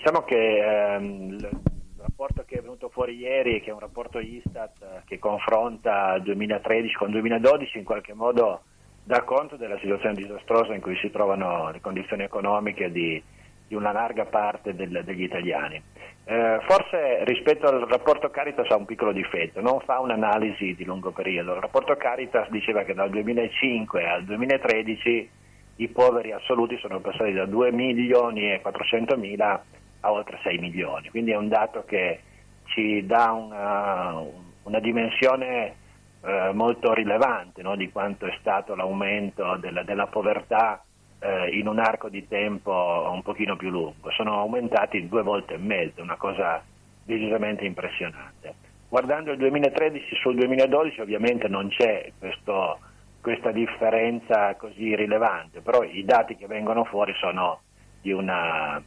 diciamo che il rapporto che è venuto fuori ieri, che è un rapporto Istat che confronta il 2013 con il 2012, in qualche modo dà conto della situazione disastrosa in cui si trovano le condizioni economiche di una larga parte degli italiani. Forse rispetto al rapporto Caritas ha un piccolo difetto, non fa un'analisi di lungo periodo. Il rapporto Caritas diceva che dal 2005 al 2013 i poveri assoluti sono passati da 2 milioni e 400 mila a oltre 6 milioni, quindi è un dato che ci dà una dimensione molto rilevante, no, di quanto è stato l'aumento della povertà in un arco di tempo un pochino più lungo. Sono aumentati 2 volte e mezzo, una cosa decisamente impressionante. Guardando il 2013 sul 2012 ovviamente non c'è questa differenza così rilevante, però i dati che vengono fuori sono di una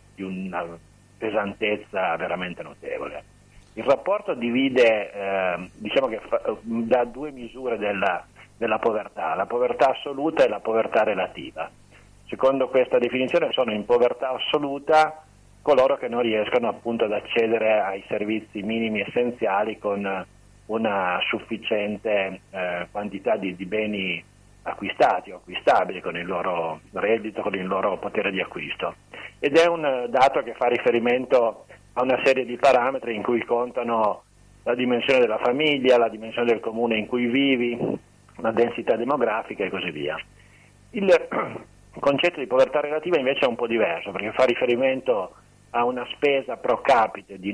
pesantezza veramente notevole. Il rapporto divide, diciamo che da 2 misure della povertà, la povertà assoluta e la povertà relativa. Secondo questa definizione sono in povertà assoluta coloro che non riescono appunto ad accedere ai servizi minimi essenziali con una sufficiente quantità di beni acquistati o acquistabili con il loro reddito, con il loro potere di acquisto. Ed è un dato che fa riferimento a una serie di parametri in cui contano la dimensione della famiglia, la dimensione del comune in cui vivi, la densità demografica e così via. Il concetto di povertà relativa invece è un po' diverso, perché fa riferimento a una spesa pro capite di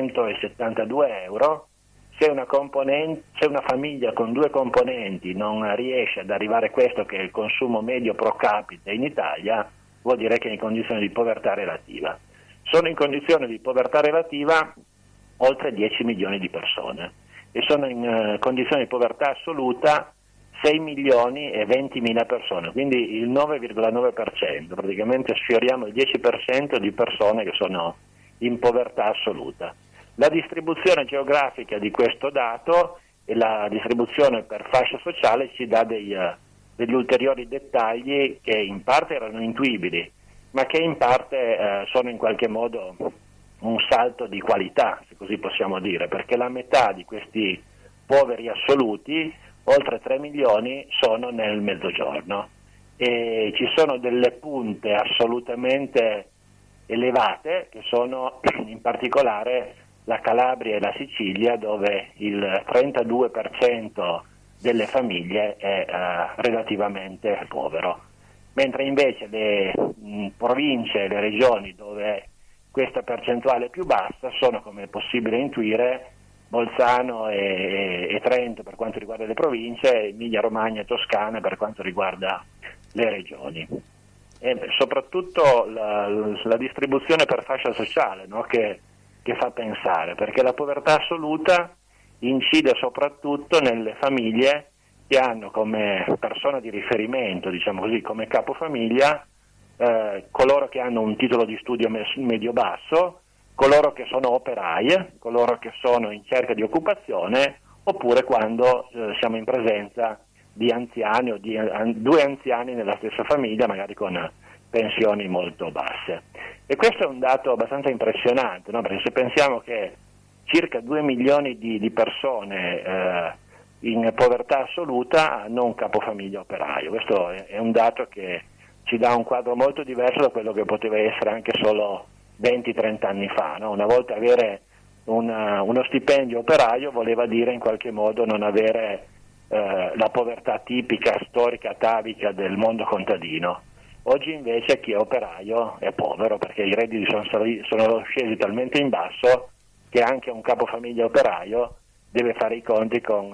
972 euro. Se una famiglia con 2 componenti non riesce ad arrivare a questo, che è il consumo medio pro capite in Italia, vuol dire che è in condizione di povertà relativa. Sono in condizione di povertà relativa oltre 10 milioni di persone e sono in condizione di povertà assoluta 6 milioni e 20 mila persone, quindi il 9,9%, praticamente sfioriamo il 10% di persone che sono in povertà assoluta. La distribuzione geografica di questo dato e la distribuzione per fascia sociale ci dà degli ulteriori dettagli che in parte erano intuibili, ma che in parte sono in qualche modo un salto di qualità, se così possiamo dire, perché la metà di questi poveri assoluti, oltre 3 milioni, sono nel Mezzogiorno e ci sono delle punte assolutamente elevate che sono in particolare la Calabria e la Sicilia, dove il 32% delle famiglie è relativamente povero, mentre invece le province e le regioni dove questa percentuale è più bassa sono, come è possibile intuire, Bolzano e Trento per quanto riguarda le province, Emilia Romagna e Toscana per quanto riguarda le regioni. E soprattutto la distribuzione per fascia sociale, no? che fa pensare, perché la povertà assoluta incide soprattutto nelle famiglie che hanno come persona di riferimento, diciamo così, come capofamiglia, coloro che hanno un titolo di studio medio-basso, coloro che sono operai, coloro che sono in cerca di occupazione, oppure quando siamo in presenza di anziani o di 2 anziani nella stessa famiglia, magari con pensioni molto basse. E questo è un dato abbastanza impressionante, no? Perché se pensiamo che circa 2 milioni di persone in povertà assoluta hanno un capofamiglia operaio, questo è un dato che ci dà un quadro molto diverso da quello che poteva essere anche solo 20-30 anni fa, no? Una volta avere uno stipendio operaio voleva dire in qualche modo non avere la povertà tipica, storica, atavica del mondo contadino. Oggi invece chi è operaio è povero perché i redditi sono scesi talmente in basso che anche un capofamiglia operaio deve fare i conti con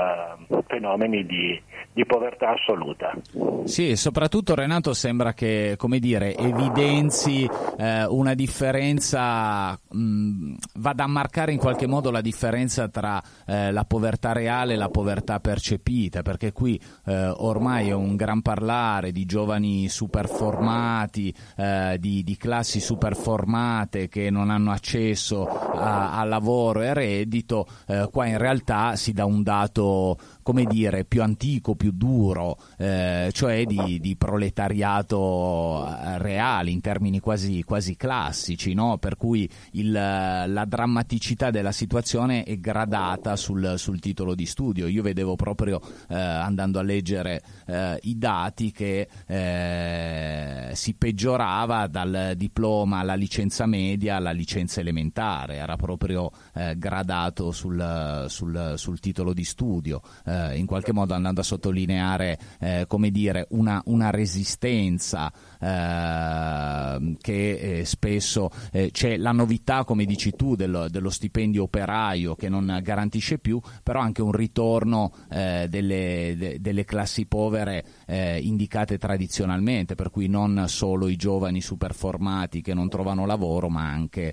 fenomeni di povertà assoluta. Sì, soprattutto Renato sembra che, come dire, evidenzi una differenza, vada a marcare in qualche modo la differenza tra la povertà reale e la povertà percepita, perché qui ormai è un gran parlare di giovani superformati, di classi superformate che non hanno accesso a lavoro e reddito. Qua in realtà si dà un dato come dire, più antico, più duro, cioè di proletariato reale in termini quasi classici, no? Per cui la drammaticità della situazione è gradata sul titolo di studio. Io vedevo proprio andando a leggere i dati che si peggiorava dal diploma alla licenza media alla licenza elementare, era proprio gradato sul titolo di studio, in qualche modo andando a sottolineare come dire una resistenza che spesso c'è la novità, come dici tu, dello stipendio operaio che non garantisce più, però anche un ritorno delle classi povere indicate tradizionalmente, per cui non solo i giovani superformati che non trovano lavoro, ma anche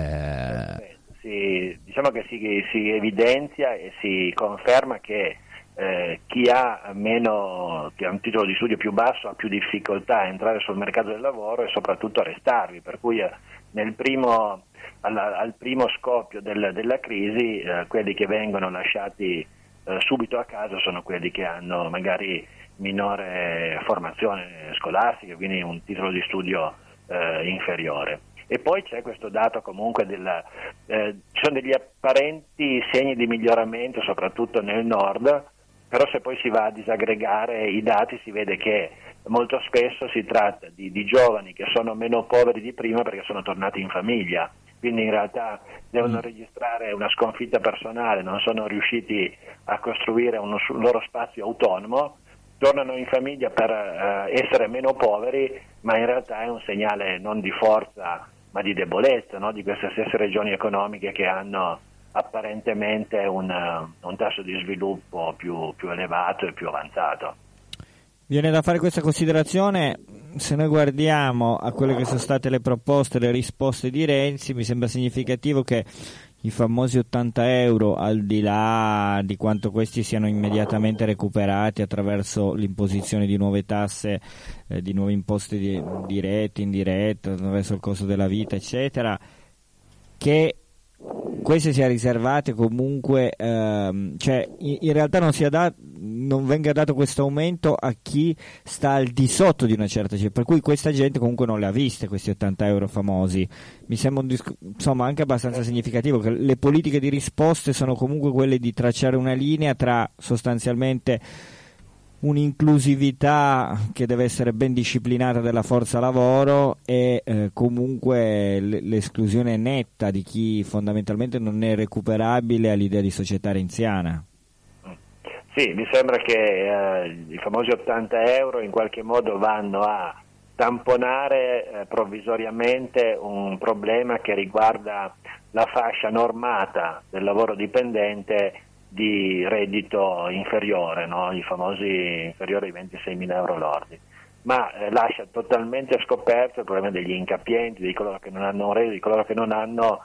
diciamo che si evidenzia e si conferma che chi ha un titolo di studio più basso ha più difficoltà a entrare sul mercato del lavoro e soprattutto a restarvi, per cui al primo scoppio della crisi quelli che vengono lasciati subito a casa sono quelli che hanno magari minore formazione scolastica, quindi un titolo di studio inferiore. E poi c'è questo dato comunque ci sono degli apparenti segni di miglioramento soprattutto nel nord, però se poi si va a disaggregare i dati si vede che molto spesso si tratta di giovani che sono meno poveri di prima perché sono tornati in famiglia, quindi in realtà devono registrare una sconfitta personale, non sono riusciti a costruire un loro spazio autonomo, tornano in famiglia per essere meno poveri, ma in realtà è un segnale non di forza ma di debolezza, no? Di queste stesse regioni economiche che hanno apparentemente un tasso di sviluppo più elevato e più avanzato. Viene da fare questa considerazione, se noi guardiamo a quelle che sono state le proposte, le risposte di Renzi, mi sembra significativo che i famosi 80 euro, al di là di quanto questi siano immediatamente recuperati attraverso l'imposizione di nuove tasse, di nuove imposte dirette, indirette, attraverso il costo della vita, eccetera, che queste sia riservate comunque, cioè in realtà non venga dato questo aumento a chi sta al di sotto di una certa cifra, per cui questa gente comunque non le ha viste questi 80 euro famosi. Mi sembra insomma anche abbastanza significativo che le politiche di risposte sono comunque quelle di tracciare una linea tra sostanzialmente un'inclusività che deve essere ben disciplinata della forza lavoro e comunque l'esclusione netta di chi fondamentalmente non è recuperabile all'idea di società renziana. Sì, mi sembra che i famosi 80 euro in qualche modo vanno a tamponare provvisoriamente un problema che riguarda la fascia normata del lavoro dipendente di reddito inferiore, no? I famosi inferiori ai 26.000 euro lordi, ma lascia totalmente scoperto il problema degli incapienti, di coloro che non hanno un reddito, di coloro che non hanno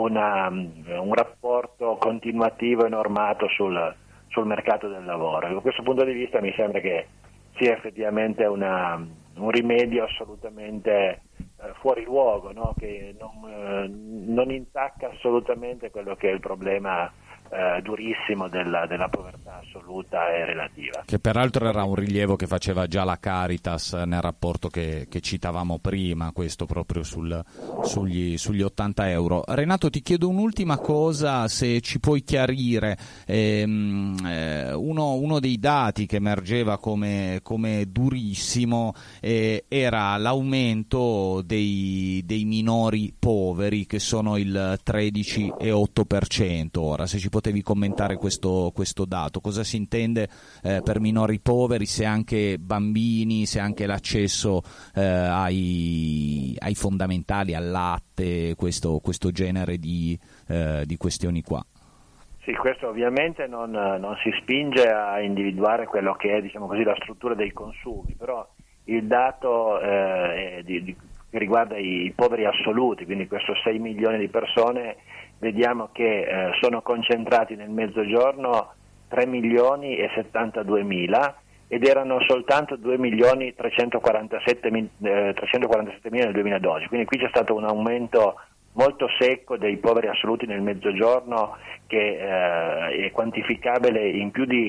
un rapporto continuativo e normato sul mercato del lavoro. Da questo punto di vista mi sembra che sia effettivamente un rimedio assolutamente fuori luogo, no? Che non intacca assolutamente quello che è il problema durissimo della povertà assoluta e relativa. Che peraltro era un rilievo che faceva già la Caritas nel rapporto che citavamo prima, questo proprio sugli 80 euro. Renato, ti chiedo un'ultima cosa, se ci puoi chiarire uno dei dati che emergeva come durissimo era l'aumento dei minori poveri, che sono il 13,8%. Ora, se ci potevi commentare questo dato, cosa si intende per minori poveri, se anche bambini, se anche l'accesso ai fondamentali, al latte, questo genere di questioni qua. Sì, questo ovviamente non si spinge a individuare quello che è, diciamo così, la struttura dei consumi, però il dato che riguarda i poveri assoluti, quindi questo 6 milioni di persone, vediamo che sono concentrati nel mezzogiorno 3 milioni e 72 mila ed erano soltanto 2 milioni 347 mila nel 2012, quindi qui c'è stato un aumento molto secco dei poveri assoluti nel mezzogiorno che è quantificabile in più di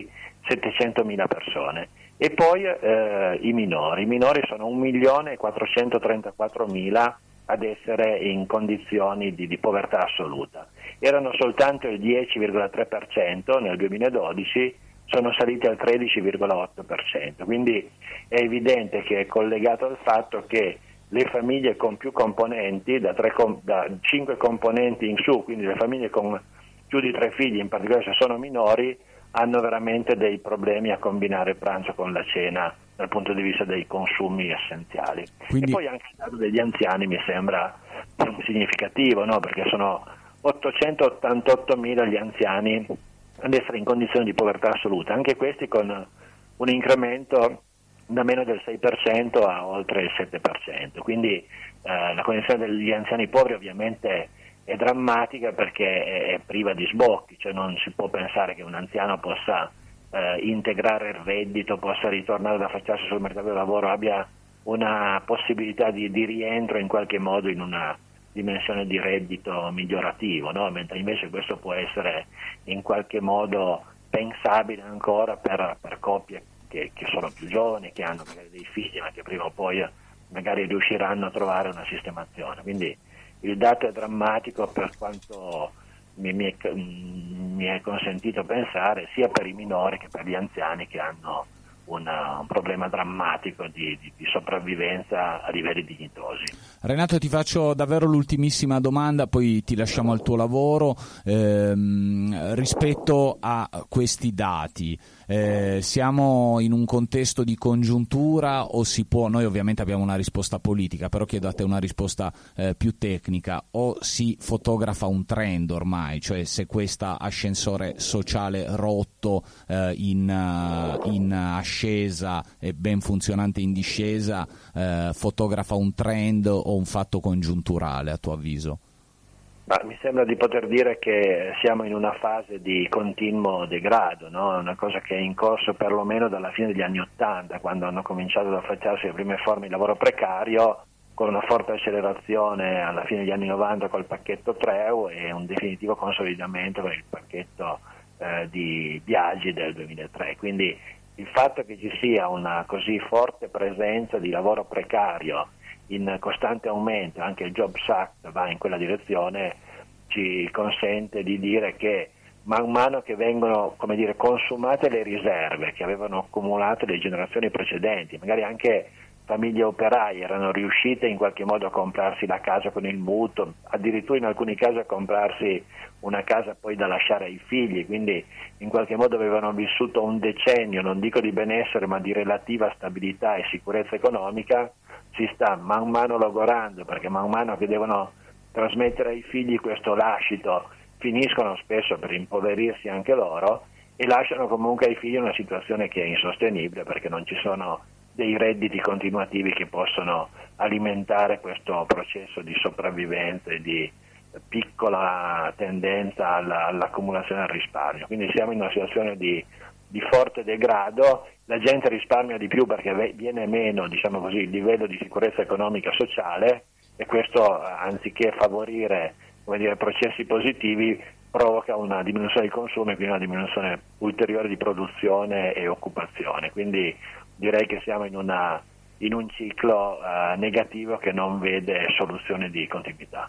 700.000 persone. E poi i minori sono 1.434.000 ad essere in condizioni di povertà assoluta. Erano soltanto il 10,3% nel 2012, sono saliti al 13,8%, quindi è evidente che è collegato al fatto che le famiglie con più componenti, da 5 componenti in su, quindi le famiglie con più di 3 figli, in particolare se sono minori, hanno veramente dei problemi a combinare il pranzo con la cena dal punto di vista dei consumi essenziali. Quindi... E poi anche il dato degli anziani mi sembra significativo, no? Perché sono 888.000 gli anziani ad essere in condizioni di povertà assoluta, anche questi con un incremento da meno del 6% a oltre il 7%, quindi la condizione degli anziani poveri ovviamente è drammatica perché è priva di sbocchi, cioè non si può pensare che un anziano possa integrare il reddito, possa ritornare ad affacciarsi sul mercato del lavoro, abbia una possibilità di rientro in qualche modo in una dimensione di reddito migliorativo, no? Mentre invece questo può essere in qualche modo pensabile ancora per coppie che sono più giovani, che hanno magari dei figli, ma che prima o poi magari riusciranno a trovare una sistemazione. Quindi il dato è drammatico per quanto mi è consentito pensare, sia per i minori che per gli anziani che hanno un problema drammatico di sopravvivenza a livelli dignitosi. Renato, ti faccio davvero l'ultimissima domanda, poi ti lasciamo al tuo lavoro. Rispetto a questi dati, siamo in un contesto di congiuntura o si può, noi ovviamente abbiamo una risposta politica, però chiedo a te una risposta più tecnica, o si fotografa un trend ormai, cioè se questo ascensore sociale rotto in ascesa e ben funzionante in discesa fotografa un trend o un fatto congiunturale a tuo avviso? Ma mi sembra di poter dire che siamo in una fase di continuo degrado, no? È una cosa che è in corso perlomeno dalla fine degli anni '80, quando hanno cominciato ad affacciarsi le prime forme di lavoro precario, con una forte accelerazione alla fine degli anni '90 col pacchetto Treu e un definitivo consolidamento con il pacchetto di Biagi del 2003. Quindi il fatto che ci sia una così forte presenza di lavoro precario in costante aumento, anche il Jobs Act va in quella direzione, ci consente di dire che man mano che vengono, come dire, consumate le riserve che avevano accumulato le generazioni precedenti, magari anche famiglie operaie erano riuscite in qualche modo a comprarsi la casa con il mutuo, addirittura in alcuni casi a comprarsi una casa poi da lasciare ai figli, quindi in qualche modo avevano vissuto un decennio, non dico di benessere, ma di relativa stabilità e sicurezza economica. Si sta man mano logorando, perché man mano che devono trasmettere ai figli questo lascito finiscono spesso per impoverirsi anche loro e lasciano comunque ai figli una situazione che è insostenibile, perché non ci sono dei redditi continuativi che possono alimentare questo processo di sopravvivenza e di piccola tendenza all'accumulazione del risparmio. Quindi siamo in una situazione di forte degrado, la gente risparmia di più perché viene meno, diciamo così, il livello di sicurezza economica e sociale, e questo, anziché favorire, come dire, processi positivi, provoca una diminuzione dei consumi e quindi una diminuzione ulteriore di produzione e occupazione. Quindi direi che siamo in un ciclo negativo che non vede soluzione di continuità.